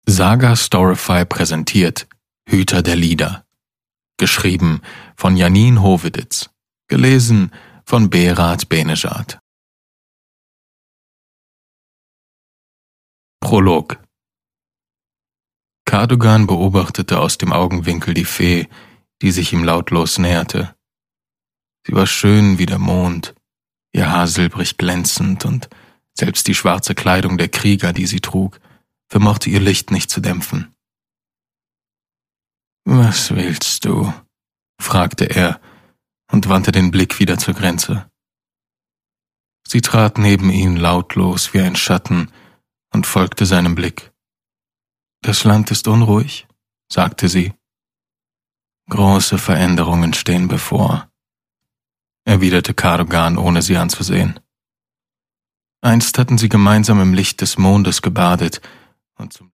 Saga Storify präsentiert Hüter der Lieder. Geschrieben von Janine Hoveditz. Gelesen von Berat Benejad. Prolog. Cadogan beobachtete aus dem Augenwinkel die Fee, die sich ihm lautlos näherte. Sie war schön wie der Mond, ihr Haar silbrig glänzend, und selbst die schwarze Kleidung der Krieger, die sie trug, vermochte ihr Licht nicht zu dämpfen. »Was willst du?« fragte er und wandte den Blick wieder zur Grenze. Sie trat neben ihn lautlos wie ein Schatten und folgte seinem Blick. »Das Land ist unruhig«, sagte sie. »Große Veränderungen stehen bevor«, erwiderte Cadogan, ohne sie anzusehen. Einst hatten sie gemeinsam im Licht des Mondes gebadet, und zum